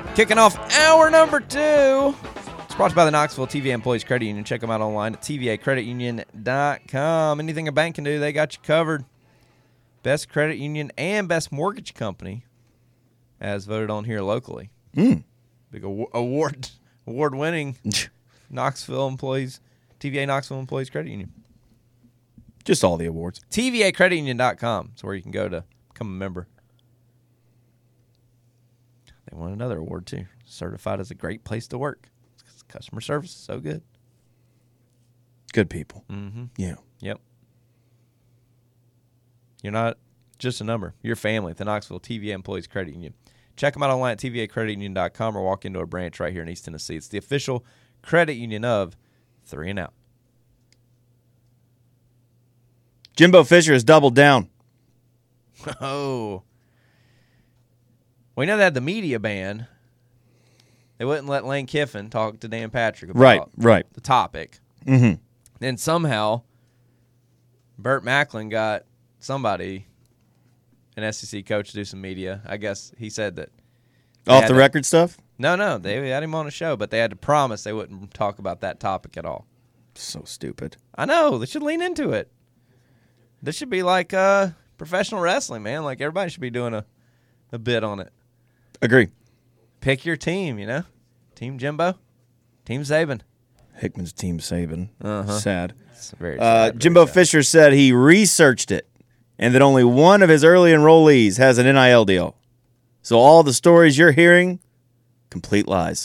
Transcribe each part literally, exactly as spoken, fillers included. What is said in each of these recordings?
Kicking off hour number two. It's brought to you by the Knoxville T V A Employees Credit Union. Check them out online at T V A credit union dot com. Anything a bank can do, they got you covered. Best credit union and best mortgage company, as voted on here locally. Mm. Big award award winning Knoxville Employees, T V A Knoxville Employees Credit Union. Just all the awards. T V A credit union dot com is where you can go to become a member. They won another award, too. Certified as a great place to work. Customer service is so good. Good people. Mm-hmm. Yeah. Yep. You're not just a number. You're family at the Knoxville T V A Employees Credit Union. Check them out online at T V A credit union dot com or walk into a branch right here in East Tennessee. It's the official credit union of Three and Out. Jimbo Fisher has doubled down. Oh. We know they had the media ban. They wouldn't let Lane Kiffin talk to Dan Patrick about right, right. the topic. Mm-hmm. Then somehow, Burt Macklin got somebody, an S E C coach, to do some media. I guess he said that. Off the to, record stuff? No, no. They had him on a show, but they had to promise they wouldn't talk about that topic at all. So stupid. I know. They should lean into it. This should be like uh, professional wrestling, man. Like everybody should be doing a, a bit on it. Agree. Pick your team, you know? Team Jimbo, Team Saban. Hickman's Team Saban. Uh-huh. Sad. It's very uh, sad. Very Jimbo sad. Fisher said he researched it and that only one of his early enrollees has an N I L deal. So all the stories you're hearing, complete lies.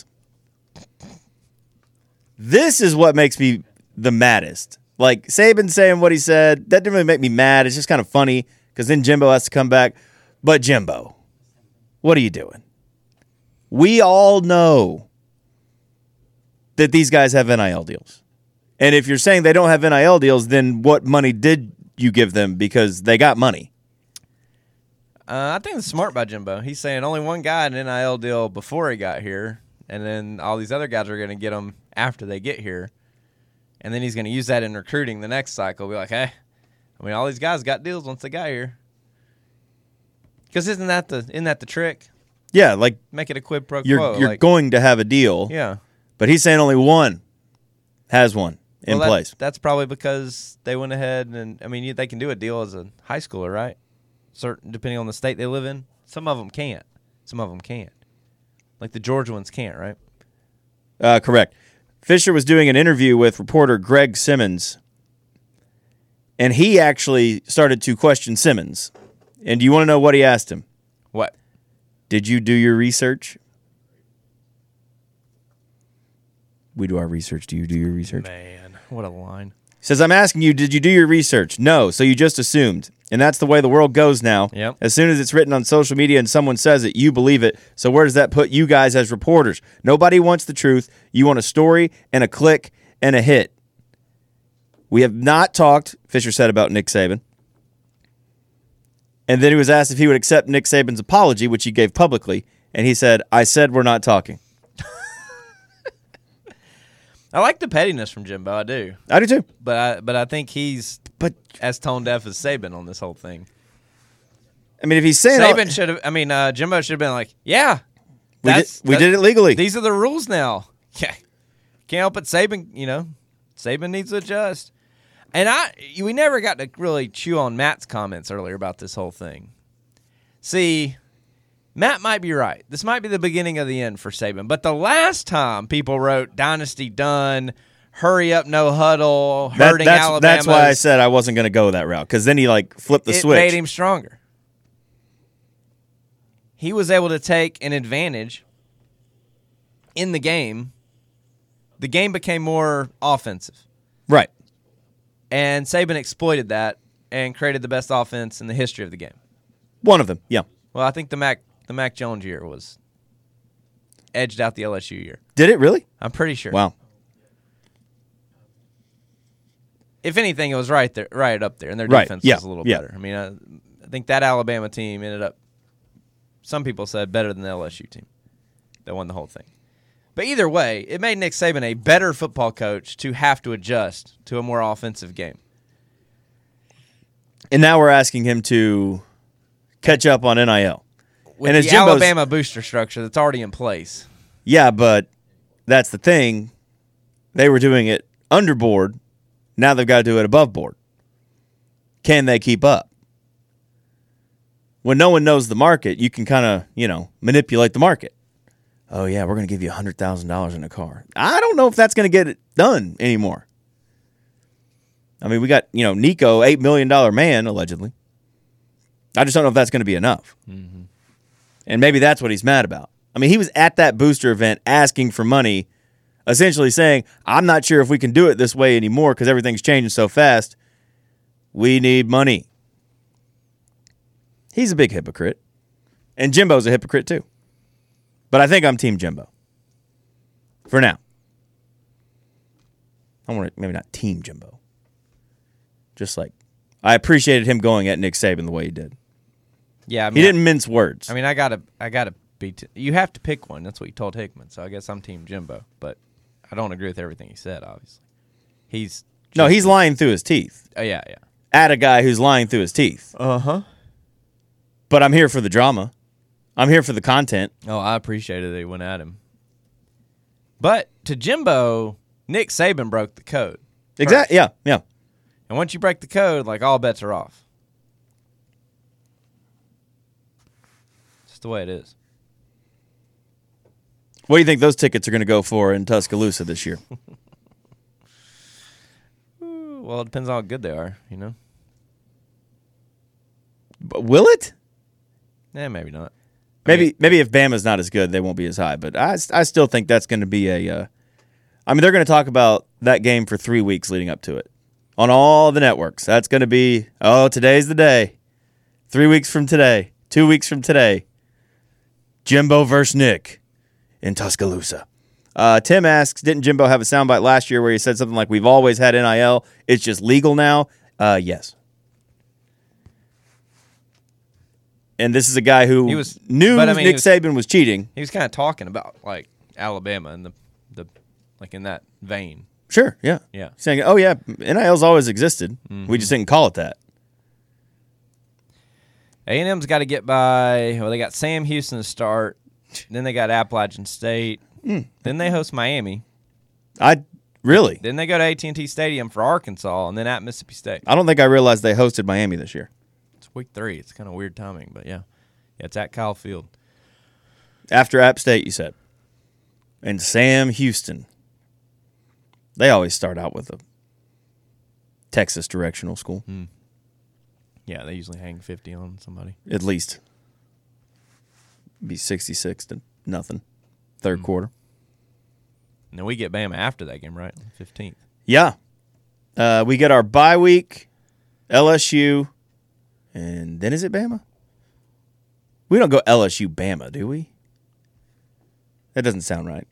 This is what makes me the maddest. Like, Saban saying what he said, that didn't really make me mad. It's just kind of funny because then Jimbo has to come back. But Jimbo, what are you doing? We all know that these guys have N I L deals. And if you're saying they don't have N I L deals, then what money did you give them? Because they got money. Uh, I think it's smart by Jimbo. He's saying only one guy had an N I L deal before he got here, and then all these other guys are going to get them after they get here. And then he's going to use that in recruiting the next cycle. Be like, hey, I mean, all these guys got deals once they got here. Because isn't that the isn't that the trick? Yeah, like Make it a quid pro you're quo. you're like, going to have a deal. yeah. But he's saying only one has one in well, that, place. That's probably because they went ahead and, I mean, you, they can do a deal as a high schooler, right? Certain, depending on the state they live in. Some of them can't. Some of them can't. Like the Georgia ones can't, right? Uh, correct. Fisher was doing an interview with reporter Greg Simmons, and he actually started to question Simmons. And do you want to know what he asked him? What? Did you do your research? We do our research. Do you do your research? Man, what a line. He says, I'm asking you, did you do your research? No, so you just assumed. And that's the way the world goes now. Yep. As soon as it's written on social media and someone says it, you believe it. So where does that put you guys as reporters? Nobody wants the truth. You want a story and a click and a hit. We have not talked, Fisher said, about Nick Saban. And then he was asked if he would accept Nick Saban's apology, which he gave publicly. And he said, I said we're not talking. I like the pettiness from Jimbo. I do. I do too. But I, but I think he's But as tone deaf as Saban on this whole thing. I mean, if he's saying Saban should have, I mean, uh, Jimbo should have been like, yeah. we, did, that's- we that- did it legally. These are the rules now. Yeah. Can't help it. Saban, you know, Saban needs to adjust. And I, we never got to really chew on Matt's comments earlier about this whole thing. See, Matt might be right. This might be the beginning of the end for Saban. But the last time people wrote Dynasty done, hurry up, no huddle, That- hurting that's, Alabama. that's why I said I wasn't going to go that route, because then he like flipped the it switch. made him stronger. He was able to take an advantage in the game. The game became more offensive. Right. And Saban exploited that and created the best offense in the history of the game. One of them, yeah. Well, I think the Mac the Mac Jones year was edged out the L S U year. Did it really? I'm pretty sure. Wow. If anything, it was right there, right up there, and their Right, defense yeah, was a little yeah. better. I mean, I, I think that Alabama team ended up, some people said, better than the L S U team that won the whole thing. But either way, it made Nick Saban a better football coach to have to adjust to a more offensive game. And now we're asking him to catch up on N I L. with And the as Jimbo's- Alabama booster structure that's already in place. Yeah, but that's the thing. They were doing it under board. Now they've got to do it above board. Can they keep up? When no one knows the market, you can kind of, you know, manipulate the market. Oh, yeah, we're going to give you one hundred thousand dollars in a car. I don't know if that's going to get it done anymore. I mean, we got, you know, Nico, eight million dollars man, allegedly. I just don't know if that's going to be enough. Mm-hmm. And maybe that's what he's mad about. I mean, he was at that booster event asking for money, essentially saying, I'm not sure if we can do it this way anymore because everything's changing so fast. We need money. He's a big hypocrite. And Jimbo's a hypocrite too. But I think I'm Team Jimbo. For now. I want to, maybe not Team Jimbo. Just like, I appreciated him going at Nick Saban the way he did. Yeah, I mean, he didn't mince words. I mean, I gotta, I gotta be. T- you have to pick one. That's what you told Hickman. So I guess I'm Team Jimbo. But I don't agree with everything he said. Obviously, he's no, he's lying through his teeth. Oh yeah, yeah. At a guy who's lying through his teeth. Uh huh. But I'm here for the drama. I'm here for the content. Oh, I appreciated that he went at him. But to Jimbo, Nick Saban broke the code. Exactly. Yeah, yeah. And once you break the code, like all bets are off. Just the way it is. What do you think those tickets are going to go for in Tuscaloosa this year? Well, it depends on how good they are, you know? But will it? Yeah, maybe not. I Maybe mean, maybe if Bama's not as good, they won't be as high. But I, I still think that's going to be a uh, – I mean, they're going to talk about that game for three weeks leading up to it on all the networks. That's going to be, oh, today's the day. Three weeks from today. Two weeks from today. Jimbo versus Nick in Tuscaloosa. Uh, Tim asks, didn't Jimbo have a soundbite last year where he said something like, we've always had N I L, it's just legal now? Uh, yes. And this is a guy who He was- knew but, I mean, Nick he was- Saban was cheating. He was kind of talking about, like, Alabama and the, the like, in that vein. Sure, yeah. Yeah. Saying, oh, yeah, N I L's always existed. Mm-hmm. We just didn't call it that. A and M's got to get by, well, they got Sam Houston to start. Then they got Appalachian State. Mm. Then they host Miami. I really? Then they go to A T and T Stadium for Arkansas, and then at Mississippi State. I don't think I realized they hosted Miami this year. It's week three. It's kind of weird timing, but yeah. Yeah, it's at Kyle Field. After App State, you said. And Sam Houston. They always start out with a Texas directional school. Mm. Yeah, they usually hang fifty on somebody. At least. Be sixty-six to nothing. Third mm. quarter. And then we get Bama after that game, right? fifteenth. Yeah. Uh, we get our bye week, L S U, and then is it Bama? We don't go L S U Bama, do we? That doesn't sound right.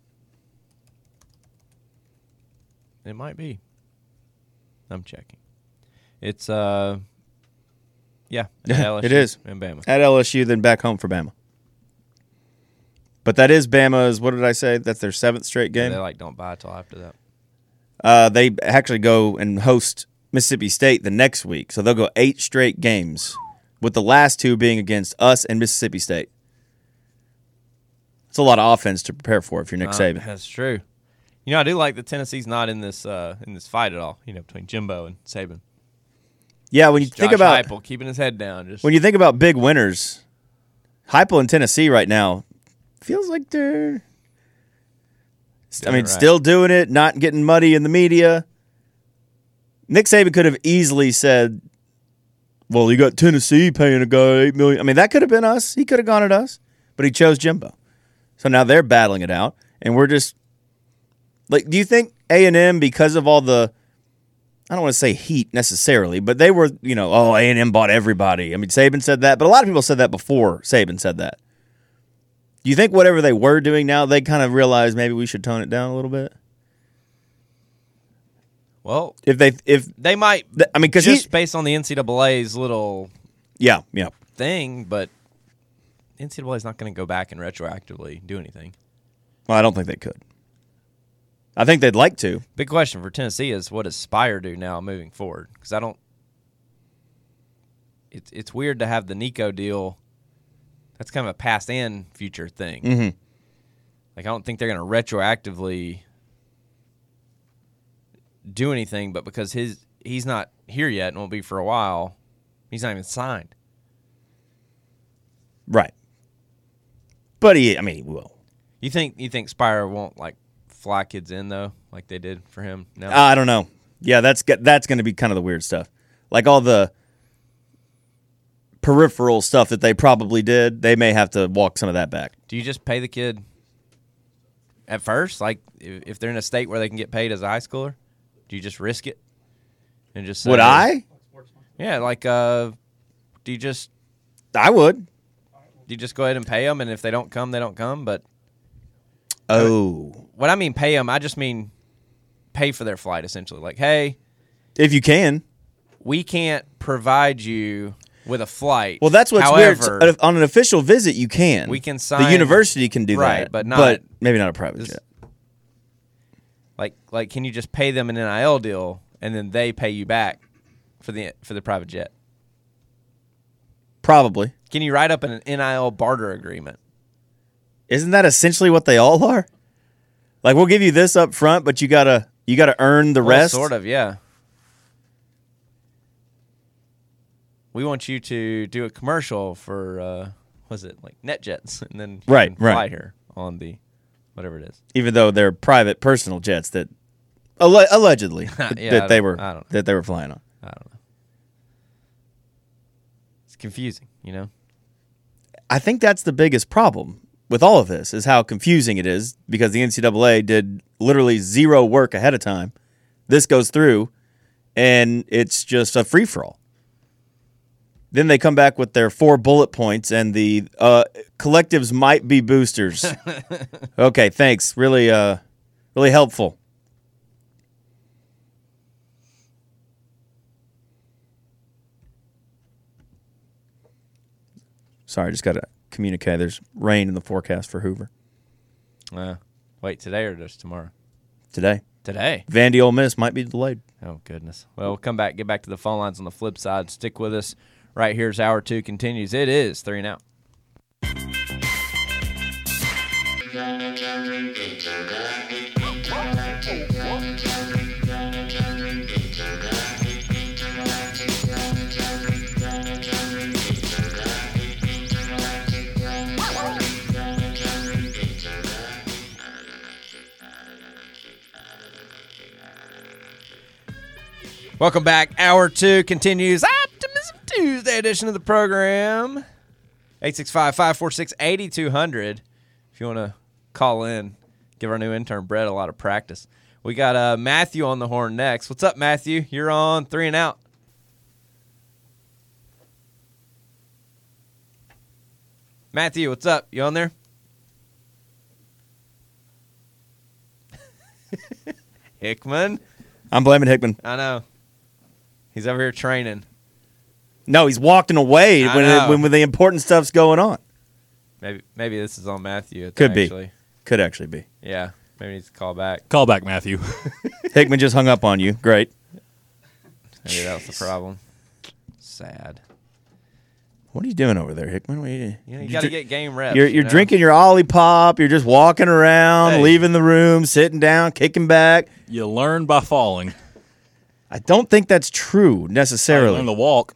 It might be. I'm checking. It's, uh, yeah. L S U it is. And Bama. At L S U, then back home for Bama. But that is Bama's, what did I say? That's their seventh straight game? Yeah, they, like, don't buy until after that. Uh, they actually go and host Mississippi State the next week. So they'll go eight straight games, with the last two being against us and Mississippi State. It's a lot of offense to prepare for if you're Nick uh, Saban. That's true. You know, I do like that Tennessee's not in this uh, in this fight at all, you know, between Jimbo and Saban. Yeah, when you Josh think about Heupel keeping his head down. Just when you think about big winners, Heupel in Tennessee right now feels like they're I mean, right. still doing it, not getting muddy in the media. Nick Saban could have easily said, well, you got Tennessee paying a guy eight million dollars. I mean, that could have been us. He could have gone at us, but he chose Jimbo. So now they're battling it out, and we're just like, do you think A and M, because of all the, I don't want to say heat necessarily, but they were, you know, oh, A and M bought everybody. I mean, Saban said that, but a lot of people said that before Saban said that. Do you think whatever they were doing now, they kind of realized maybe we should tone it down a little bit? Well, if they if they might, th- I mean, because just he, based on the N C double A's little yeah, yeah thing, but N C double A's not going to go back and retroactively do anything. Well, I don't think they could. I think they'd like to. Big question for Tennessee is, what does Spire do now moving forward? Because I don't. It's it's weird to have the Nico deal That's kind of a past and future thing. Mm-hmm. Like, I don't think they're going to retroactively do anything, but because his he's not here yet and won't be for a while, he's not even signed. Right. But he, I mean, he will. You think you think Spire won't, like, fly kids in, though, like they did for him? No? Uh, I don't know. Yeah, that's that's going to be kind of the weird stuff. Like all the peripheral stuff that they probably did, they may have to walk some of that back. Do you just pay the kid at first? Like, if, if they're in a state where they can get paid as a high schooler, do you just risk it? And just say, Would I? Yeah, like, uh, do you just I would. do you just go ahead and pay them, and if they don't come, they don't come? But Oh. what I mean pay them, I just mean pay for their flight, essentially. Like, hey, If you can. we can't provide you with a flight. Well, that's what's However, weird. On an official visit, you can. We can The sign- university can do Right, that. but not- But maybe not a private This- jet. Like, like, can you just pay them an N I L deal, and then they pay you back for the for the private jet? Probably. Can you write up an N I L barter agreement? Isn't that essentially what they all are? Like, we'll give you this up front, but you gotta you gotta earn the Well, rest. sort of, yeah. We want you to do a commercial for, uh, was it like NetJets, and then you Right, can fly right. here on the whatever it is. Even though they're private personal jets that alle- allegedly that, Yeah, I that they don't- were I don't know. that they were flying on. I don't know. It's confusing, you know. I think that's the biggest problem with all of this is how confusing it is because the N C double A did literally zero work ahead of time. This goes through, and it's just a free for all. Then they come back with their four bullet points, and the uh, collectives might be boosters. Okay, thanks. Really, uh, really helpful. Sorry, I just got to communicate. There's rain in the forecast for Hoover Uh, wait, today or just tomorrow? today. Today. Vandy Ole Miss might be delayed. Oh, goodness. Well, we'll come back, get back to the phone lines on the flip side. Stick with us. Right here's hour two continues. It is three and out. Welcome back. Hour two continues. Optimism Tuesday edition of the program. eight six five, five four six, eight two zero zero. If you want to call in, give our new intern Brett a lot of practice. We got uh, Matthew on the horn next. What's up, Matthew? You're on three and out. Matthew, what's up? You on there? Hickman. I'm blaming Hickman. I know. He's over here training. No, he's walking away I when, know. it, when when the important stuff's going on. Maybe maybe this is on Matthew. Could be. actually. Could actually be. Yeah. Maybe he needs to call back. Call back, Matthew. Hickman just hung up on you. Great. Maybe that was the problem. Sad. What are you doing over there, Hickman? What are you, You, know, you you got to dr- get game reps. You're you you're know? drinking your Ollie Pop. You're just walking around, Hey. leaving the room, sitting down, kicking back. You learn by falling. I don't think that's true You necessarily. learn to walk.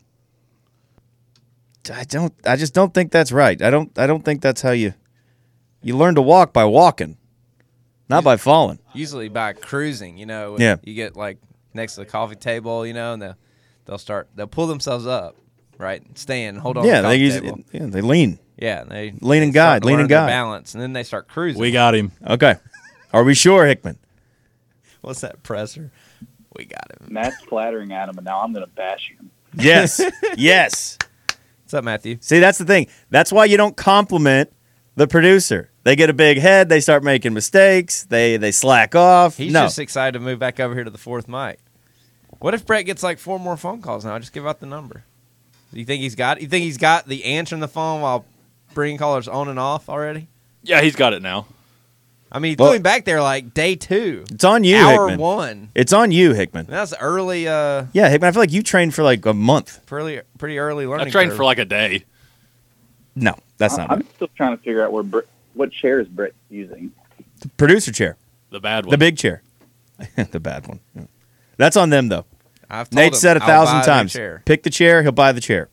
I don't. I just don't think that's right. I don't. I don't think that's how you. You learn to walk by walking, not by falling. Usually by cruising, you know. Yeah. You get like next to the coffee table, you know, and they'll, they'll start, they'll pull themselves up, right? Stand, hold on Yeah, to the they coffee use. table. Yeah, they lean. Yeah, and they Lean and they start guide, to lean learn and their guide. balance, and then they start cruising. We got him. Okay. Are we sure, Hickman? What's that presser? We got him. Matt's flattering Adam, and now I'm going to bash him. Yes. Yes. What's up, Matthew? See, that's the thing. That's why you don't compliment the producer. They get a big head. They start making mistakes. They they slack off. He's no. just excited to move back over here to the fourth mic. What if Brett gets like four more phone calls now? Just give out the number. Do you think he's got? You think he's got the answering the phone while bringing callers on and off already? Yeah, he's got it now. I mean, he's Well- going back there like day two, It's on you, hour Hickman. one. It's on you, Hickman. That's early, uh, Yeah, Hickman. I feel like you trained for like a month. pretty pretty early learning. I trained curve. for like a day. No, that's I- not I'm right. still trying to figure out where Br- what chair is Brett using. The producer chair, The bad one. the big chair, the bad one. Yeah. That's on them though. I've told Nate him, said a I'll thousand buy a new times. chair. Pick the chair, he'll buy the chair.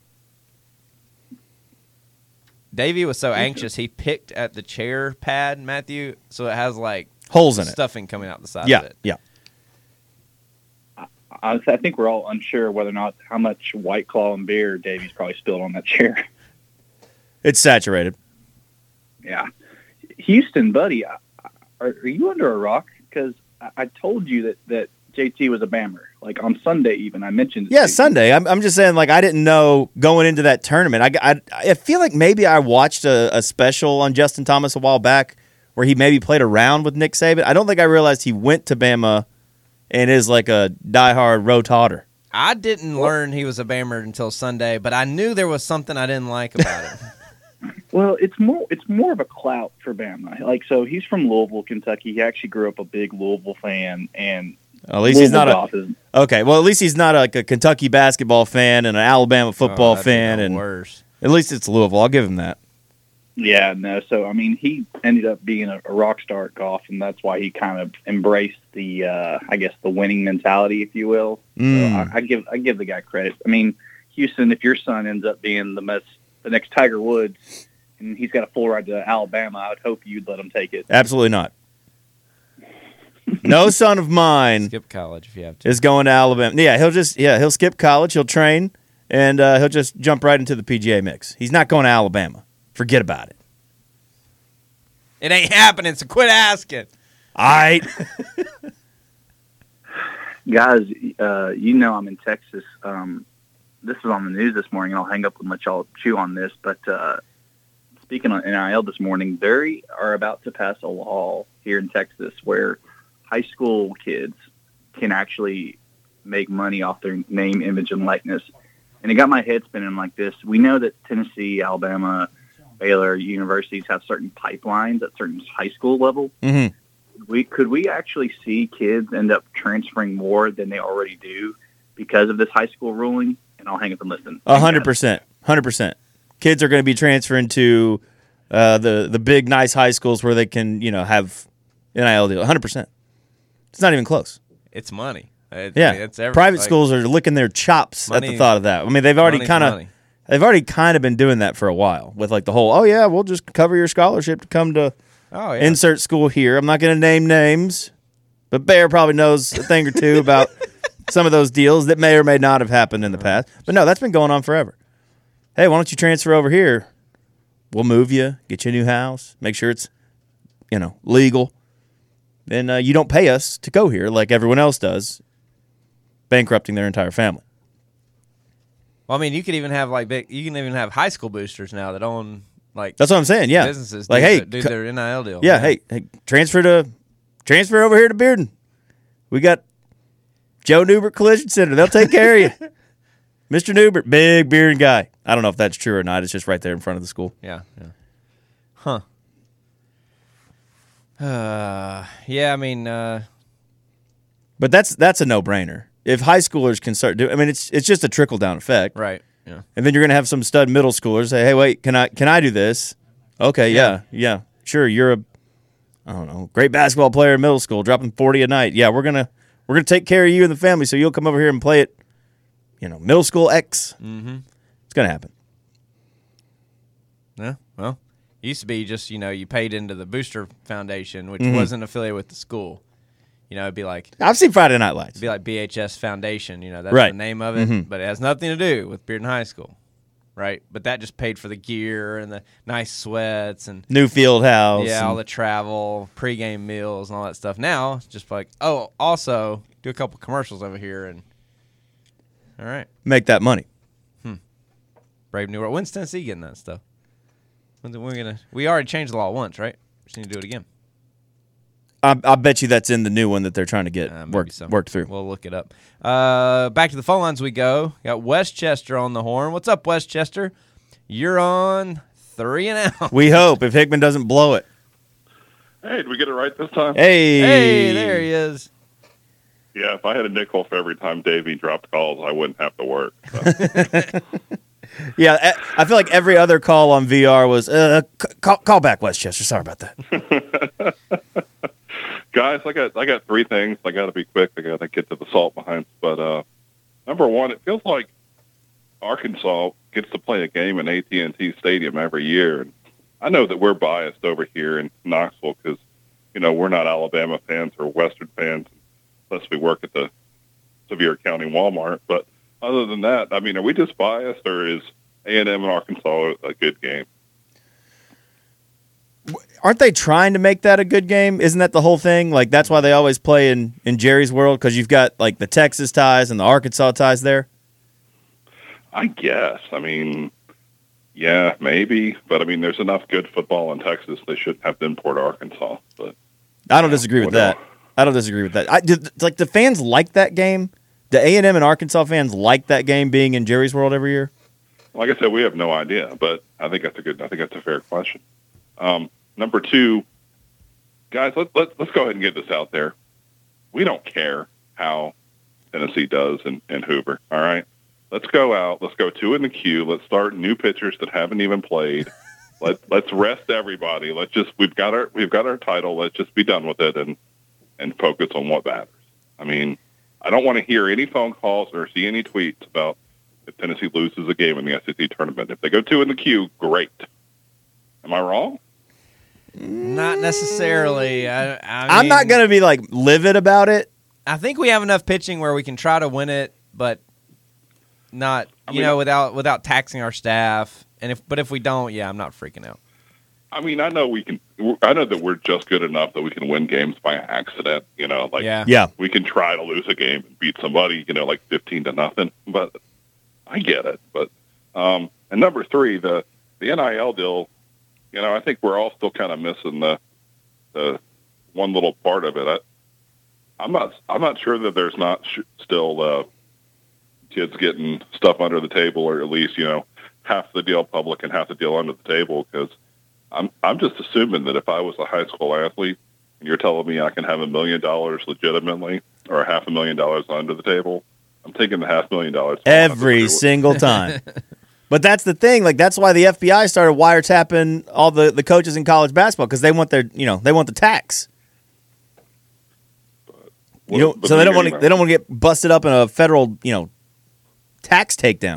Davey was so anxious he picked at the chair pad, Matthew, so it has like Holes in it. stuffing coming out the side Yeah, of it. yeah. Honestly, I think we're all unsure whether or not how much White Claw and beer Davey's probably spilled on that chair. It's saturated. Yeah. Houston, buddy, I- I- are, are you under a rock? Because I, I told you that, that J T was a Bammer. Like on Sunday even, I mentioned it Yeah, to you. Sunday. I'm, I'm just saying, like, I didn't know going into that tournament. I, I, I feel like maybe I watched a, a special on Justin Thomas a while back where he maybe played around with Nick Saban. I don't think I realized he went to Bama and is like a diehard row totter. I didn't learn he was a Bammer until Sunday, but I knew there was something I didn't like about him. Well, it's more it's more of a clout for Bama. Like, so he's from Louisville, Kentucky. He actually grew up a big Louisville fan, and At least he's not a Louisville golf is- okay. Well, at least he's not like a Kentucky basketball fan and an Alabama football Oh, that'd be fan, the and worse. at least it's Louisville. I'll give him that. Yeah, no. So I mean, he ended up being a, a rock star at golf, and that's why he kind of embraced the, uh, I guess, the winning mentality, if you will. Mm. So I, I give I give the guy credit. I mean, Houston, if your son ends up being the best, the next Tiger Woods, and he's got a full ride to Alabama, I would hope you'd let him take it. Absolutely not. No son of mine Skip college if you have to. is going to Alabama. Yeah, he'll just yeah he'll skip college, he'll train, and uh, he'll just jump right into the P G A mix. He's not going to Alabama. Forget about it. It ain't happening, so quit asking. All right. Guys, uh, you know I'm in Texas. Um, this was on the news this morning, and I'll hang up and let y'all chew on this. But uh, speaking on N I L this morning, they are about to pass a law here in Texas where high school kids can actually make money off their name, image, and likeness. And it got my head spinning like this. We know that Tennessee, Alabama, Baylor universities have certain pipelines at certain high school level. Mm-hmm. We could we actually see kids end up transferring more than they already do because of this high school ruling? And I'll hang up and listen. A hundred percent, hundred percent. Kids are going to be transferring to uh, the the big nice high schools where they can you know have N I L deal. A hundred percent. It's not even close. It's money. It, Yeah, it's every, private like, schools are licking their chops at Money- the thought of that. I mean, they've already money's kind of money. they've already kind of been doing that for a while with like the whole oh yeah we'll just cover your scholarship to come to Oh yeah. insert school here. I'm not going to name names, but Bear probably knows a thing or two about some of those deals that may or may not have happened in the past. But no, that's been going on forever. Hey, why don't you transfer over here? We'll move you, get you a new house, make sure it's you know legal, and uh, you don't pay us to go here like everyone else does, bankrupting their entire family. Well, I mean, you could even have like big. You can even have high school boosters now that own like That's what I'm saying. Yeah, businesses. like do hey, their, do co- their N I L deal. yeah, hey, hey, transfer to transfer over here to Bearden. We got Joe Newbert Collision Center. They'll take care of you. Mister Newbert, big Bearden guy. I don't know if that's true or not. It's just right there in front of the school. Yeah. Yeah. Huh. Uh, yeah. I mean, uh, But that's that's a no brainer. If high schoolers can start doing, I mean, it's it's just a trickle down effect. right. Yeah. And then you're gonna have some stud middle schoolers say, "Hey, wait, can I can I do this?" Okay, yeah, yeah, sure. You're a, I don't know, great basketball player in middle school, dropping forty a night. Yeah, we're gonna we're gonna take care of you and the family, so you'll come over here and play it. You know, middle school X. Mm-hmm. It's gonna happen. Yeah. Well, it used to be just you know you paid into the booster foundation, which Mm-hmm. wasn't affiliated with the school. You know, it'd be like I've seen Friday Night Lights. it'd be like B H S Foundation. You know, that's Right. the name of it, Mhm. but it has nothing to do with Bearden High School, right? But that just paid for the gear and the nice sweats and New field house. yeah, all and- the travel, pregame meals, and all that stuff. Now it's just like, oh, also do a couple commercials over here, and all right, make that money. Brave New World. When's Tennessee getting that stuff? When's it- we're gonna? We already changed the law once, right? We just need to do it again. I, I bet you that's in the new one that they're trying to get Uh, maybe worked so. worked through. We'll look it up. Uh, back to the phone lines we go. Got Westchester on the horn. What's up, Westchester? You're on three and out. We hope if Hickman doesn't blow it. Hey, did we get it right this time? Hey, Hey, there he is. Yeah, if I had a nickel for every time Davey dropped calls, I wouldn't have to work. So. Yeah, I I feel like every other call on V R was uh, c- call, call back Westchester. Sorry about that. Guys, I got I got three things. I got to be quick. I got to get to the salt behind. But uh, number one, it feels like Arkansas gets to play a game in A T and T Stadium every year. And I know that we're biased over here in Knoxville because, you know, we're not Alabama fans or Western fans unless we work at the Sevier County Walmart. But other than that, I mean, are we just biased, or is A and M and Arkansas a good game? Aren't they trying to make that a good game? Isn't that the whole thing? Like, that's why they always play in, in Jerry's world, because you've got, like, the Texas ties and the Arkansas ties there? I guess. I mean, yeah, maybe. But, I mean, there's enough good football in Texas. They shouldn't have to import Arkansas. But I don't disagree with that. I don't disagree with that. I, do, like, the fans like that game? Do A and M and Arkansas fans like that game being in Jerry's world every year? Like I said, we have no idea, but I think that's a good. I think that's a fair question. Um, number two, guys, let, let, let's go ahead and get this out there. We don't care how Tennessee does in, in Hoover. All right, let's go out. Let's go two in the queue. Let's start new pitchers that haven't even played. Let let's rest everybody. Let's just we've got our we've got our title. Let's just be done with it and and focus on what matters. I mean, I don't want to hear any phone calls or see any tweets about if Tennessee loses a game in the S E C tournament. If they go two in the queue, great. Am I wrong? Not necessarily. I, I I'm mean, not going to be, like, livid about it. I think we have enough pitching where we can try to win it, but not, you I mean, know, without without taxing our staff. And if, but if we don't, yeah, I'm not freaking out. I mean, I know we can. I know that we're just good enough that we can win games by accident. You know, like Yeah. Yeah. we can try to lose a game and beat somebody. You know, like fifteen to nothing. But I get it. But um, and number three, the the N I L deal. You know, I think we're all still kind of missing the the one little part of it. I, I'm not. I'm not sure that there's not sh- still uh, kids getting stuff under the table, or at least, you know, half the deal public and half the deal under the table. Because I'm I'm just assuming that if I was a high school athlete and you're telling me I can have a million dollars legitimately or a half a million dollars under the table, I'm taking the half million dollars Every single time. But that's the thing. Like, that's why the F B I started wiretapping all the, the coaches in college basketball, because they want their, you know, they want the tax. You know, But so they don't want you to. They don't want to get busted up in a federal, you know, tax takedown.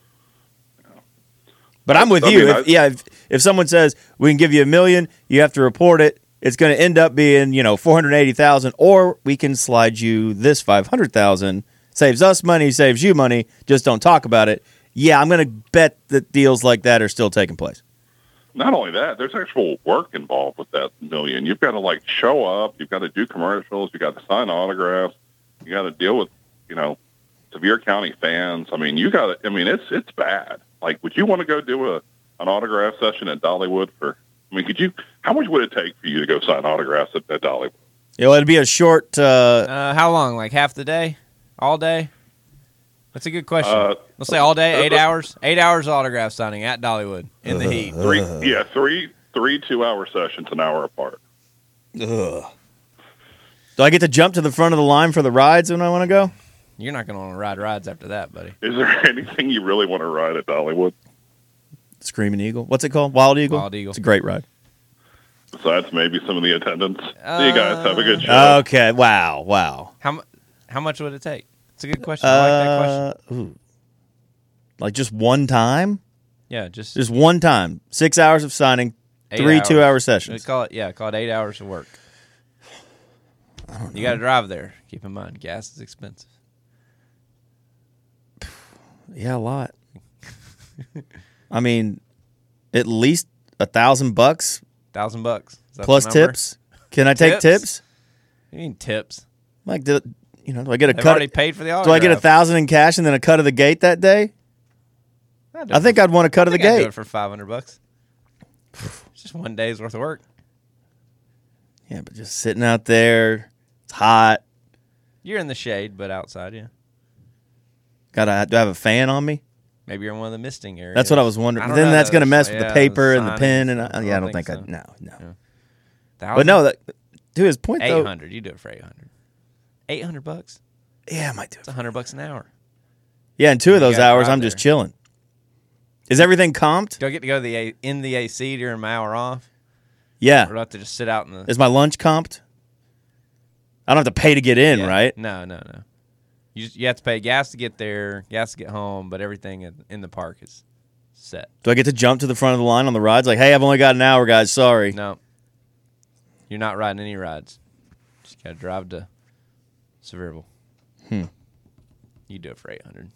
But I'm with I you. mean, If, I- yeah, if, if someone says we can give you a million, you have to report it. It's going to end up being, you know, four hundred eighty thousand, or we can slide you this five hundred thousand. Saves us money, saves you money. Just don't talk about it. Yeah, I'm going to bet that deals like that are still taking place. Not only that, there's actual work involved with that million. You've got to, like, show up. You've got to do commercials. You've got to sign autographs. You got to deal with, you know, Sevier County fans. I mean, you got to, I mean, it's it's bad. Like, would you want to go do a an autograph session at Dollywood for, I mean, could you, how much would it take for you to go sign autographs at, at Dollywood? You know, it'd be a short. Uh, Uh, how long? Like half the day? All day? That's a good question. Uh, Let's say all day, eight uh, hours. Eight hours of autograph signing at Dollywood in the heat. Three, yeah, three, three two-hour sessions, an hour apart. ugh. Do I get to jump to the front of the line for the rides when I want to go? You're not going to want to ride rides after that, buddy. Is there anything you really want to ride at Dollywood? Screaming Eagle. What's it called? Wild Eagle? Wild Eagle. It's a great ride. Besides maybe some of the attendants. Uh, See you guys. Have a good show. Okay. Wow. Wow. How mu- How much would it take? It's a good question. I like that question. Uh, ooh. Like just one time? Yeah, just, Just one time. Six hours of signing, eight three hours. two-hour We sessions. Call it yeah, call it eight hours of work. You got to drive there. Keep in mind, gas is expensive. Yeah, a lot. I mean, at least a thousand bucks Thousand bucks Is that plus the number? tips. Can I take Tips? tips? You mean tips? Like, do, you know, do I get a They've cut? already paid for the Do autograph. I get a thousand in cash and then a cut of the gate that day? I'd do I it think for, I'd want a cut I of the think I'd do gate. it for five hundred bucks. It's just one day's worth of work. Yeah, but just sitting out there, it's hot. You're in the shade, but outside, yeah. Gotta do I have a fan on me? Maybe you're in one of the misting areas. That's what I was wondering. I But don't then know. that's gonna mess with Yeah, the paper and the signings. pen, and I, I yeah, I don't don't think, think I. so. No, no. Yeah. But no, that to his point eight though. hundred. You do it for eight hundred. Eight hundred bucks. Yeah, I might do It's it. a hundred bucks an hour. Yeah, in two of You those gotta hours, drive I'm just there. chilling. Is everything comped? Do I get to go to the A- in the A C during my hour off? Yeah. Or do I have to just sit out in the? Is my lunch comped? I don't have to pay to get in, Yeah. right? No, no, no. You just, you have to pay gas to get there, gas to get home, but everything in, in the park is set. Do I get to jump to the front of the line on the rides? Like, hey, I've only got an hour, guys. Sorry. No, you're not riding any rides. Just gotta drive to Sevierville. Hmm. You do it for eight hundred.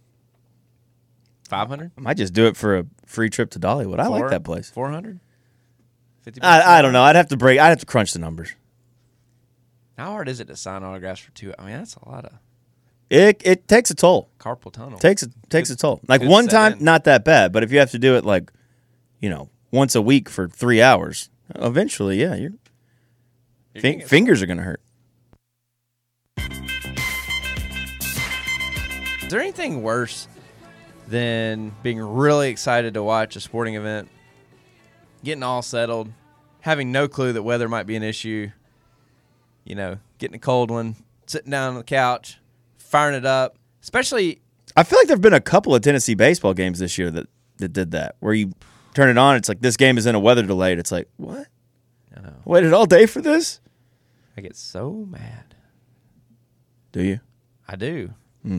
Five hundred? I might just do it for a free trip to Dollywood. I like that place. Four hundred? Fifty. I, I don't know. I'd have to break. I'd have to crunch the numbers. How hard is it to sign autographs for two? I mean, that's a lot of It it takes a toll. carpal tunnel. Takes a takes a toll. Like good one set time, in. not that bad. But if you have to do it like, you know, once a week for three hours, eventually, yeah, your You're fin- gonna get fingers are gonna hurt. Is there anything worse than being really excited to watch a sporting event, getting all settled, having no clue that weather might be an issue, you know, getting a cold one, sitting down on the couch, firing it up, especially I feel like there've been a couple of Tennessee baseball games this year that that did that, where you turn it on, it's like this game is in a weather delayed. It's like what? I know, I waited all day for this. I get so mad. Do you? I do. Mm.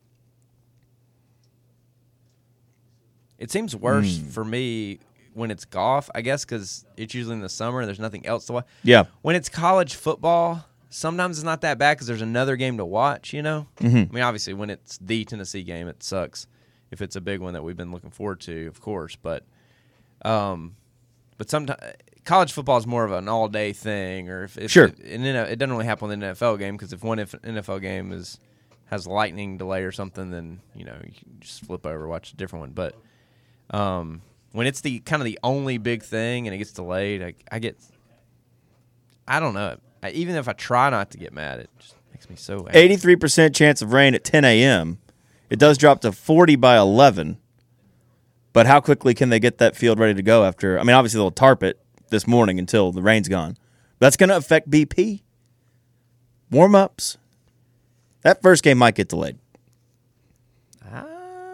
It seems worse Hmm. for me when it's golf, I guess, because it's usually in the summer and there's nothing else to watch. Yeah. When it's college football, sometimes it's not that bad because there's another game to watch, you know? Mm-hmm. I mean, obviously, when it's the Tennessee game, it sucks. If it's a big one that we've been looking forward to, of course. But um, but sometimes college football is more of an all-day thing. Or if, if Sure. It, and then it doesn't really happen in an N F L game because if one N F L game is has lightning delay or something, then, you know, you can just flip over, watch a different one. But um, when it's the kind of the only big thing and it gets delayed, I, I get – I don't know. I, even if I try not to get mad, it just makes me so angry. eighty-three percent chance of rain at ten a.m. It does drop to forty by eleven. But how quickly can they get that field ready to go after? I mean, obviously they'll tarp it this morning until the rain's gone. That's going to affect B P. Warm-ups. That first game might get delayed. Ah,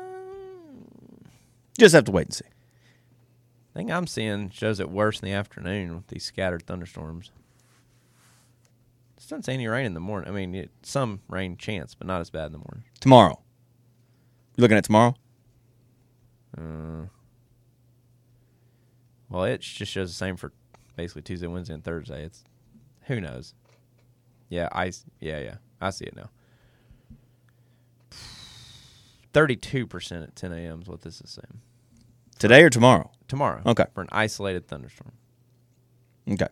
Just have to wait and see. thing I'm seeing shows it worse in the afternoon with these scattered thunderstorms. It doesn't say any rain in the morning. I mean, it, some rain chance, but not as bad in the morning. Tomorrow. You looking at tomorrow? Uh, well, it just shows the same for basically Tuesday, Wednesday, and Thursday. It's who knows. Yeah, I yeah yeah I see it now. Thirty-two percent at ten a.m. is what this is saying. Today or tomorrow? Tomorrow. Okay. For an isolated thunderstorm. Okay.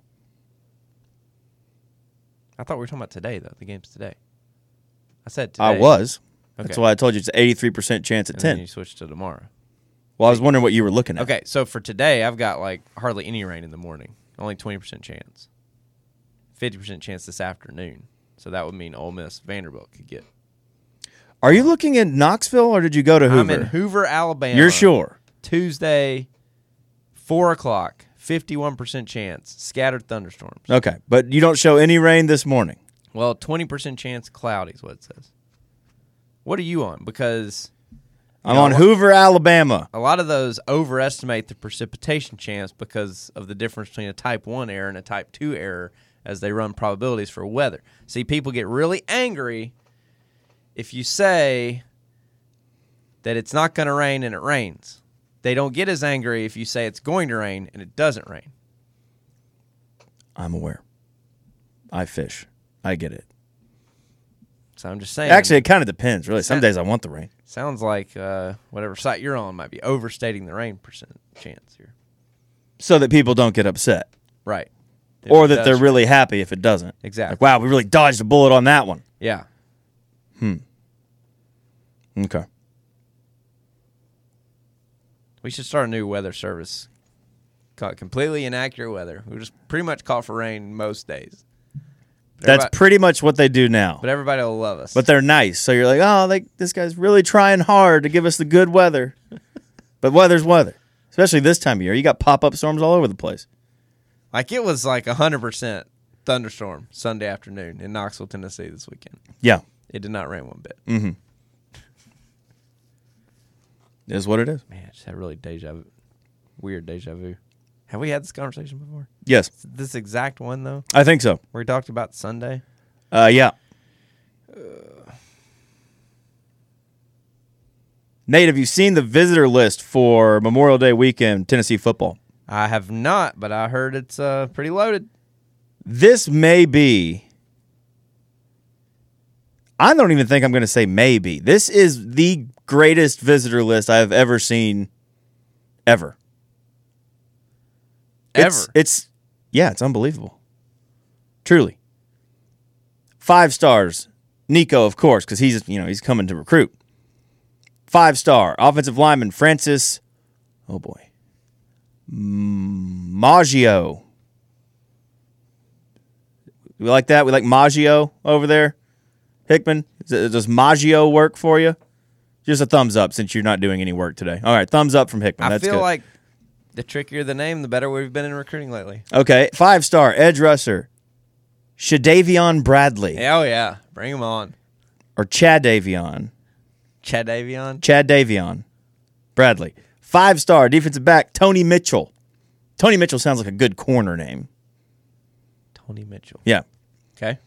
I thought we were talking about today though. The game's today. I said today. I was. That's Okay. why I told you it's an eighty-three percent chance at And then ten. you switched to tomorrow. Well, I was wondering what you were looking at. Okay, so for today, I've got like hardly any rain in the morning. Only twenty percent chance. fifty percent chance this afternoon. So that would mean Ole Miss, Vanderbilt could get. Are you looking at Knoxville or did you go to Hoover? I'm in Hoover, Alabama. You're sure? Tuesday, four o'clock, fifty-one percent chance, scattered thunderstorms. Okay, but you don't show any rain this morning. Well, twenty percent chance cloudy is what it says. What are you on? Because I'm know, on a lot- Hoover, Alabama. a lot of those overestimate the precipitation chance because of the difference between a type one error and a type two error as they run probabilities for weather. See, people get really angry if you say that it's not going to rain and it rains. They don't get as angry if you say it's going to rain and it doesn't rain. I'm aware. I fish. I get it. So I'm just saying. Actually, it kind of depends, really. Some Sound- days I want the rain. sounds like uh, whatever site you're on might be overstating the rain percent chance here. So that people don't get upset. Right. If Or it that does they're rain. really happy if it doesn't. Exactly. Like, wow, we really dodged a bullet on that one. Yeah. Okay. We should start a new weather service. Call it completely inaccurate weather. We just pretty much call for rain most days. But That's everybody- pretty much what they do now. But everybody will love us. But they're nice. So you're like, oh, they, this guy's really trying hard to give us the good weather. But weather's weather. Especially this time of year. You got pop-up storms all over the place. like it was like one hundred percent thunderstorm Sunday afternoon in Knoxville, Tennessee this weekend. Yeah. It did not rain one bit. Mm-hmm. It is what it is. Man, I just had really deja vu. Weird deja vu. Have we had this conversation before? Yes, This exact one, though, I think so. where we talked about Sunday? Uh, yeah. Nate, have you seen the visitor list for Memorial Day weekend Tennessee football? I have not, but I heard it's uh, pretty loaded. This may be. I don't even think I'm going to say maybe. This is the greatest visitor list I have ever seen, ever. Ever? It's, it's yeah, it's unbelievable. Truly. Five stars. Nico, of course, because he's you know he's coming to recruit. Five star offensive lineman Francis. Oh boy. Maggio. We like that. We like Maggio over there. Hickman, does Maggio work for you? Just a thumbs up since you're not doing any work today. All right, thumbs up from Hickman. I That's feel good. like the trickier the name, the better we've been in recruiting lately. Okay, five star edge rusher, Shadavion Bradley Oh, yeah. Bring him on. or Chad Davion, Chad Davion. Chad Davion Bradley. Five star defensive back Tony Mitchell. Tony Mitchell sounds like a good corner name. Tony Mitchell. Yeah. Okay.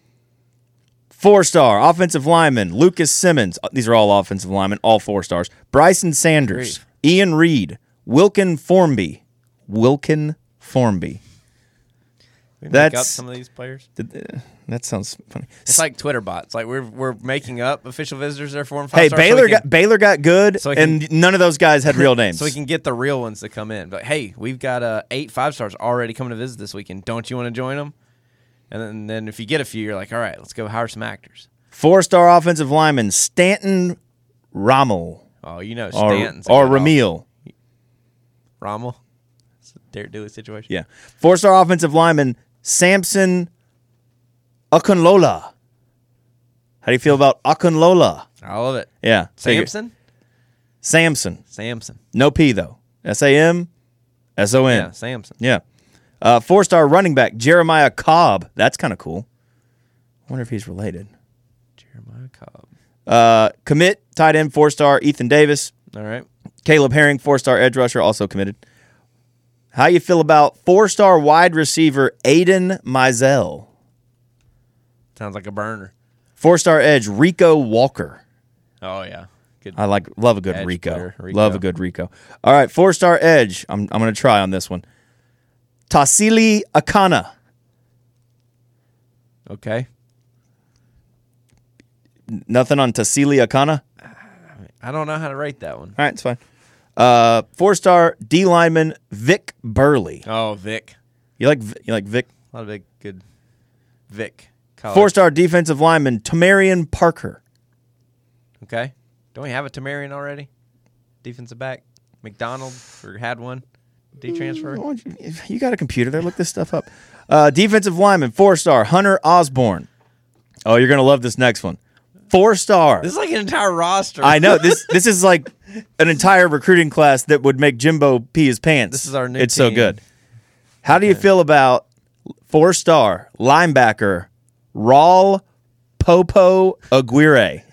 Four star offensive lineman Lucas Simmons. These are all offensive linemen, all four stars. Bryson Sanders, Grief. Ian Reed, Wilkin Formby, Wilkin Formby. We make up That's- some of these players. Did- uh, That sounds funny. It's like Twitter bots. Like we're we're making up official visitors that are four and five Hey, stars. so Baylor we can- got Baylor got good, so we can- and none of those guys had real names. so we can get the real ones to come in. But hey, we've got uh, eight five stars already coming to visit this weekend. Don't you want to join them? And then, then if you get a few, you're like, all right, let's go hire some actors. Four star offensive lineman Stanton Rommel Oh, you know, or, Stanton's a or good Ramil. off- Rommel. It's a Derek Dooley situation. Yeah. Four star offensive lineman Samson Akunlola. How do you feel about Akunlola? I love it. Yeah. Samson? Samson. Samson. No P, though. S A M S O N. Yeah, Samson. Yeah. Uh, four-star running back, Jeremiah Cobb. That's kind of cool. I wonder if he's related. Jeremiah Cobb. Uh, commit, tight end, four-star, Ethan Davis. All right. Caleb Herring, four-star edge rusher, also committed. How you feel about four-star wide receiver, Aiden Mizell? Sounds like a burner. Four-star edge, Rico Walker. Oh, yeah. Good. I like love a good Edge Rico. player, Rico. Love a good Rico. All right, four-star edge. I'm I'm going to try on this one. Tassili Akana. Okay. Nothing on Tassili Akana? I don't know how to rate that one. All right, it's fine. Uh, four-star D lineman Vic Burley. Oh, Vic. You like you like Vic? A lot of big, good Vic. College. Four-star defensive lineman Tamarian Parker. Okay. Don't we have a Tamarian already? Defensive back? McDonald or had one? D transfer? Why don't You you got a computer there. Look this stuff up. Uh, defensive lineman, four-star Hunter Osborne. Oh, you're gonna love this next one. Four-star. This is like an entire roster. I know this. This is like an entire recruiting class that would make Jimbo pee his pants. This is our new It's so team. good. How do you feel about four-star linebacker Raul Popo Aguirre?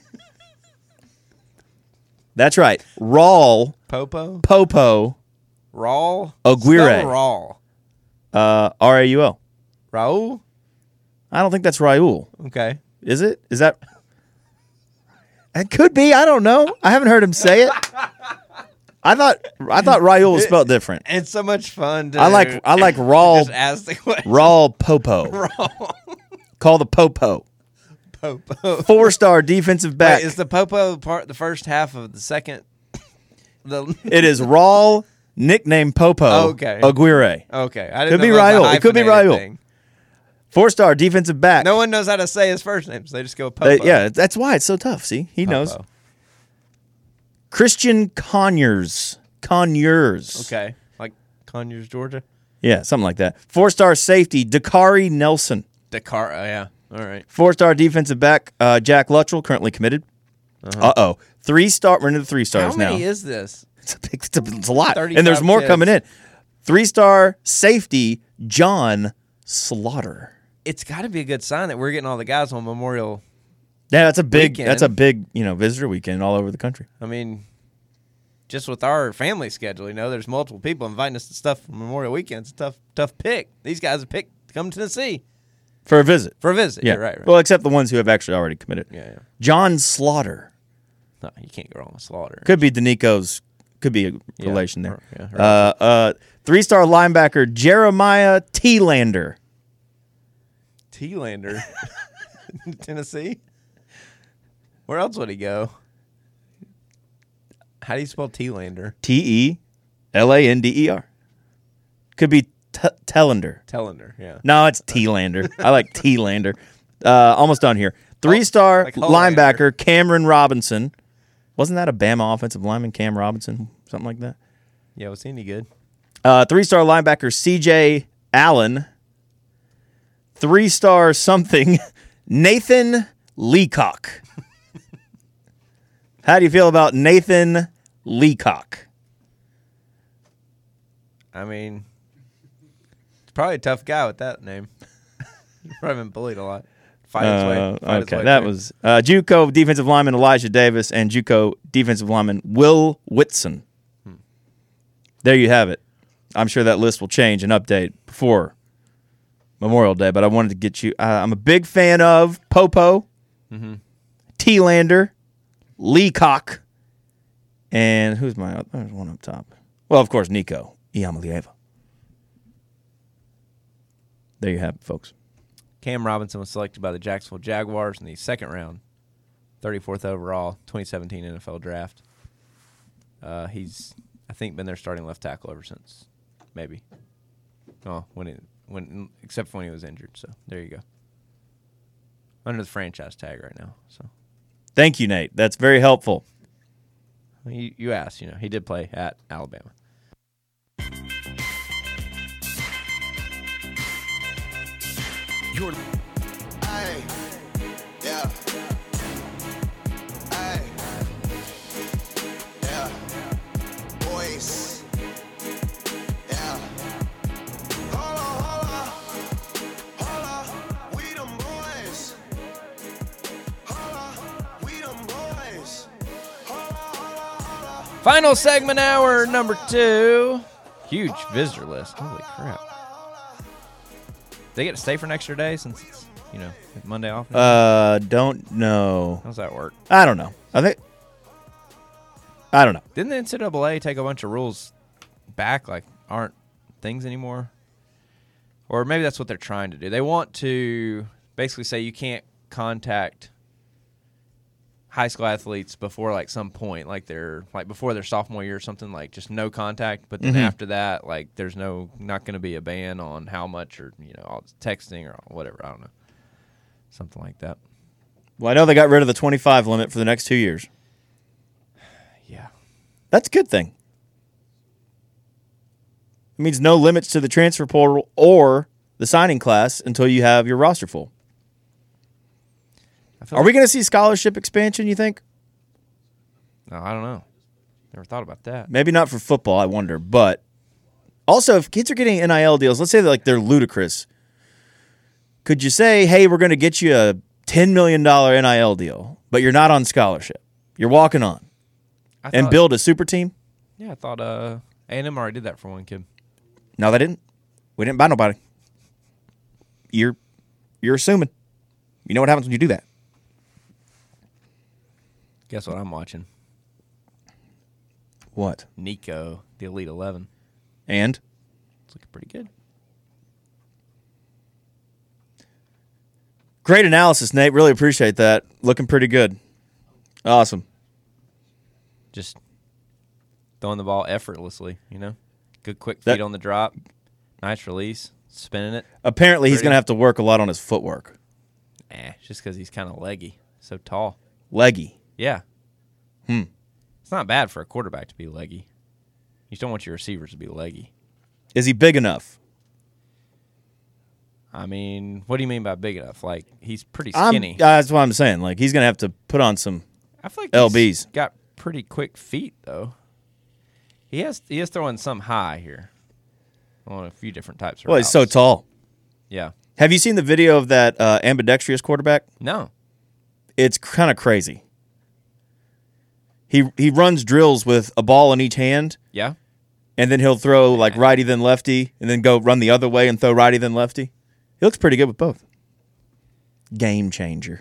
That's right, Raul Popo? Popo Raul? Aguirre. Spell Raul. uh, R A U L. Raul? I don't think that's Raul. Okay. Is it? Is that? It could be. I don't know. I haven't heard him say it. I thought I thought Raul was spelled different. It's so much fun to I like I like Raul just ask the question. Raul Popo. Raul Call the Popo. Popo. Four star defensive back. Wait, is the Popo part the first half of the second? The It is Raul, nickname Popo. Okay. Aguirre. Okay. I didn't Could be know if Raul. was a It could be hyphenated Raul. thing. Four star defensive back. No one knows how to say his first name, so they just go Popo. Uh, yeah, that's why it's so tough. See, he knows. Popo. Christian Conyers. Conyers. Okay. Like Conyers, Georgia? Yeah, something like that. Four star safety, Dakari Nelson. Dakar. Oh, yeah. All right. Four star defensive back, uh, Jack Luttrell, currently committed. Uh oh. Three star. We're into the three stars How many now. is this? It's a, big, it's, a, it's a lot. And there's thirty-five more kids. coming in. Three star safety, John Slaughter. It's got to be a good sign that we're getting all the guys on Memorial. Yeah, that's a big. Weekend. That's a big. You know, visitor weekend all over the country. I mean, just with our family schedule, you know, there's multiple people inviting us to stuff for Memorial Weekend. It's a tough, tough pick. These guys have picked to come to Tennessee For a visit. for a visit. Yeah. You're right, right. Well, except the ones who have actually already committed. yeah, yeah. John Slaughter. No, you can't go wrong with Slaughter. Could be Danico's, could be a Yeah. relation there. Yeah, right. uh, uh, three-star linebacker Jeremiah T-Lander. T-Lander, Tennessee. Where else would he go? How do you spell T-Lander? T E L A N D E R. Could be T- Tellander. Tellander, yeah. No, it's T-Lander. I like T-Lander. Uh, almost done here. Three-star like Hollander. linebacker Cameron Robinson. Wasn't that a Bama offensive lineman, Cam Robinson? Something like that. Yeah, was he any good? Uh, three-star linebacker C J Allen. Three-star something Nathan Leacock. How do you feel about Nathan Leacock? I mean, he's probably a tough guy with that name. He's probably been bullied a lot. Fight his way. Uh, Fight his okay, way that through. was uh, JUCO defensive lineman Elijah Davis and JUCO defensive lineman Will Whitson. Hmm. There you have it. I'm sure that list will change and update before Memorial Day, but I wanted to get you. Uh, I'm a big fan of Popo, Mm-hmm. T-Lander, Leacock, and who's my other there's one up top? Well, of course, Nico Iamaleava. There you have it, folks. Cam Robinson was selected by the Jacksonville Jaguars in the second round, thirty-fourth overall, twenty seventeen N F L draft. Uh, he's, I think, been their starting left tackle ever since, maybe. Oh, when it, when except for when he was injured. So there you go. Under the franchise tag right now. So Thank you, Nate. That's very helpful. you, you asked, you know, he did play at Alabama. You're Ay, yeah. Ay, yeah. Boys, yeah. Holla, holla, holla, we them boys. Holla, we them boys. Holla, holla, holla. Final segment hour number two. Huge visitor list. Holy crap. They get to stay for an extra day since it's, you know, Monday off. Uh, don't know. How's that work? I don't know. I think. I don't know. Didn't the N C double A take a bunch of rules back, like aren't things anymore? Or maybe that's what they're trying to do. They want to basically say you can't contact high school athletes before like some point, like they're like before their sophomore year or something, like just no contact. But then Mhm. after that, like there's no not going to be a ban on how much or you know all this texting or whatever. I don't know, something like that. Well, I know they got rid of the twenty-five limit for the next two years. Yeah. That's a good thing. It means no limits to the transfer portal or the signing class until you have your roster full. I feel Are like- we going to see scholarship expansion, you think? No, I don't know. Never thought about that. Maybe not for football, I wonder. But also, if kids are getting N I L deals, let's say that, like they're ludicrous. Could you say, hey, we're going to get you a ten million dollars N I L deal, but you're not on scholarship? You're walking on. I And thought- build a super team? Yeah, I thought uh, A and M already did that for one kid. No, they didn't. We didn't buy nobody. You're you're assuming. You know what happens when you do that. Guess what I'm watching? What? Nico, the Elite Eleven. And? It's looking pretty good. Great analysis, Nate. Really appreciate that. Looking pretty good. Awesome. Just throwing the ball effortlessly, you know? Good quick feet That- on the drop. Nice release. Spinning it. Apparently, he's Pretty. going to have to work a lot on his footwork. Eh, just because he's kind of leggy. So tall. Leggy. Yeah. Hmm. It's not bad for a quarterback to be leggy. You just don't want your receivers to be leggy. Is he big enough? I mean, what do you mean by big enough? Like, he's pretty I'm- skinny. uh, that's what I'm saying. Like, he's going to have to put on some. I feel like L he's Bs. got pretty quick feet, though. He has he is throwing some high here on a few different types of Well, he's so routes. tall. Yeah. Have you seen the video of that uh, ambidextrous quarterback? No. It's kind of crazy. He he runs drills with a ball in each hand, Yeah. and then he'll throw like righty then lefty, and then go run the other way and throw righty then lefty. He looks pretty good with both. Game changer.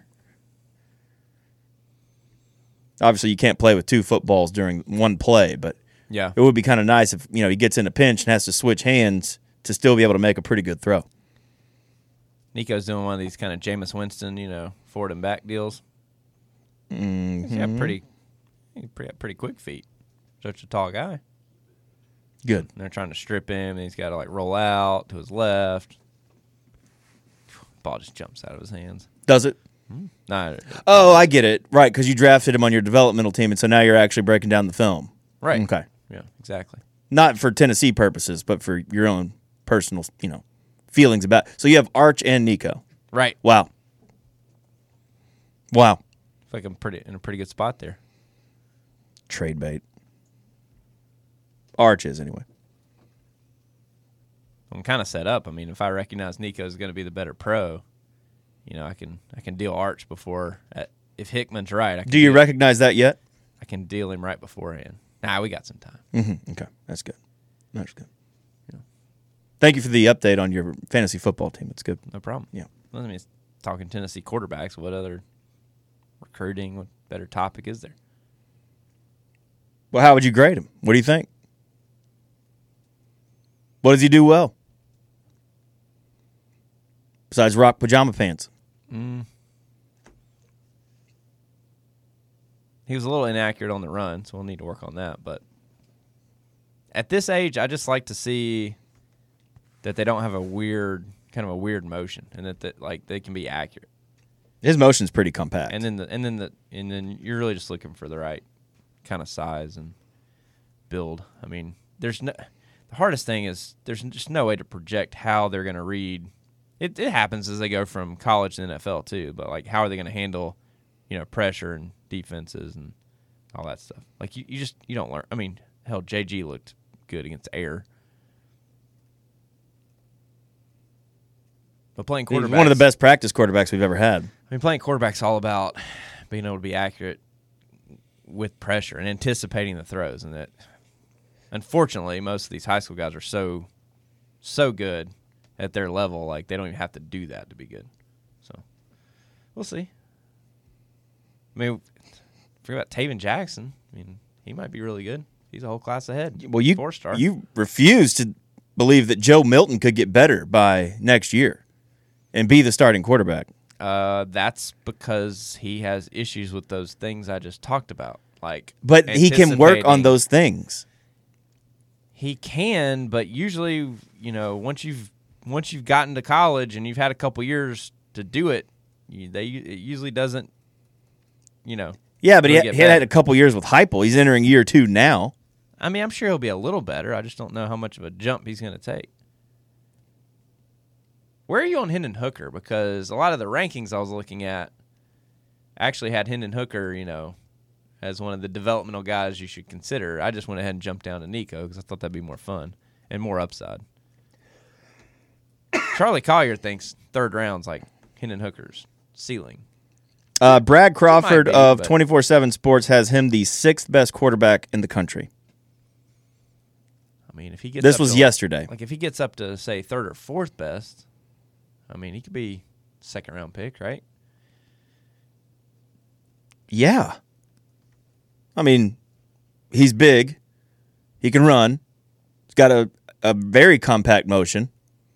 Obviously, you can't play with two footballs during one play, but Yeah. it would be kind of nice if you know he gets in a pinch and has to switch hands to still be able to make a pretty good throw. Nico's doing one of these kind of Jameis Winston, you know, forward and back deals. Mm-hmm. He's got pretty, he's pretty, pretty quick feet. Such a tall guy. Good. And they're trying to strip him, and he's got to like roll out to his left. Ball just jumps out of his hands. Does it? Nah, Oh, I get it. Right, because you drafted him on your developmental team, and so now you're actually breaking down the film. right. Okay. Yeah, exactly. Not for Tennessee purposes, but for your own personal, you know, feelings about. So you have Arch and Nico. Right. Wow. Wow. I feel like I'm pretty in a pretty good spot there. Trade bait. Arch is anyway. I'm kind of set up. I mean, if I recognize Nico is going to be the better pro, you know, I can I can deal Arch before. Uh, if Hickman's right, I can Do you deal, recognize that yet? I can deal him right beforehand. Nah, we got some time. Mm-hmm. Okay, that's good. That's good. Yeah. Thank you for the update on your fantasy football team. It's good. No problem. Yeah. Well, I mean, it's talking Tennessee quarterbacks. What other recruiting, what better topic is there? Well, how would you grade him? What do you think? What does he do well? Besides rock pajama pants. He was a little inaccurate on the run, so we'll need to work on that. But at this age, I just like to see that they don't have a weird, kind of a weird motion, and that, that like they can be accurate. His motion's pretty compact. And then the and then the and then you're really just looking for the right kind of size and build. I mean, there's no the hardest thing is there's just no way to project how they're going to read. It it happens as they go from college to N F L too, but like how are they going to handle, you know, pressure and defenses and all that stuff. Like you, you just you don't learn. I mean, hell, J G looked good against air. But playing He's quarterback, one of the best practice quarterbacks we've ever had. I mean, playing quarterback's all about being able to be accurate with pressure and anticipating the throws. And that, unfortunately, most of these high school guys are so, so good at their level, like they don't even have to do that to be good. So, we'll see. I mean, forget about Taven Jackson. I mean, he might be really good. He's a whole class ahead. Well, you Four star. you refuse to believe that Joe Milton could get better by next year and be the starting quarterback. Uh, that's because he has issues with those things I just talked about. Like, But he can work on anticipating- those things. He can, but usually, you know, once you've once you've gotten to college and you've had a couple years to do it, you, they it usually doesn't, you know. Yeah, but he, really had, get he had better. a couple years with Heupel. He's entering year two now. I mean, I'm sure he'll be a little better. I just don't know how much of a jump he's going to take. Where are you on Hendon Hooker? Because a lot of the rankings I was looking at actually had Hendon Hooker, you know, as one of the developmental guys you should consider. I just went ahead and jumped down to Nico because I thought that'd be more fun and more upside. Charlie Collier thinks third round's like Hendon Hooker's ceiling. Uh, Brad Crawford be, of but- twenty-four seven Sports has him the sixth best quarterback in the country. I mean, if he gets This up was to, yesterday. Like if he gets up to say third or fourth best, I mean, he could be second round pick, right? Yeah. I mean, he's big. He can run. He's got a, a very compact motion.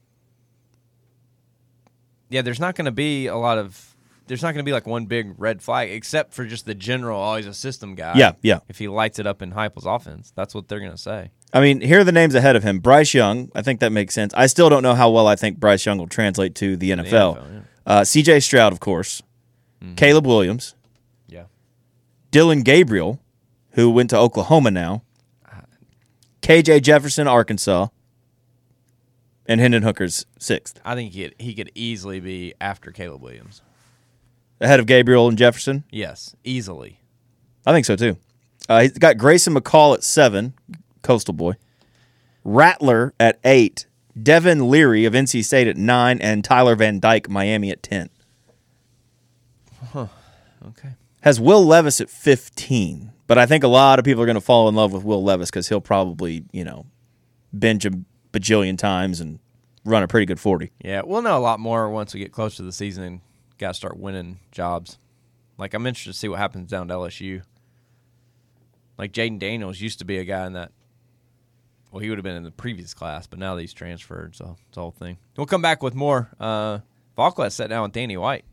Yeah, there's not going to be a lot of. There's not going to be like one big red flag, except for just the general. Oh, he's a system guy. Yeah, yeah. If he lights it up in Heupel's offense, that's what they're going to say. I mean, here are the names ahead of him. Bryce Young. I think that makes sense. I still don't know how well I think Bryce Young will translate to the N F L. N F L, yeah. uh, C J Stroud, of course. Mm-hmm. Caleb Williams. Yeah. Dylan Gabriel, who went to Oklahoma now. K J Jefferson, Arkansas. And Hendon Hooker's sixth. I think he could, he could easily be after Caleb Williams. Ahead of Gabriel and Jefferson? Yes, easily. I think so, too. Uh, he's got Grayson McCall at seven, Coastal Boy. Rattler at eight. Devin Leary of N C State at nine. And Tyler Van Dyke, Miami at ten. Okay. has Will Levis at fifteen. But I think a lot of people are going to fall in love with Will Levis because he'll probably, you know, bench a bajillion times and run a pretty good forty. Yeah, we'll know a lot more once we get close to the season and got to start winning jobs. Like, I'm interested to see what happens down to L S U. Like, Jaden Daniels used to be a guy in that. Well, he would have been in the previous class, but now that he's transferred, so it's the whole thing. We'll come back with more. Uh, Falkland sat down with Danny White.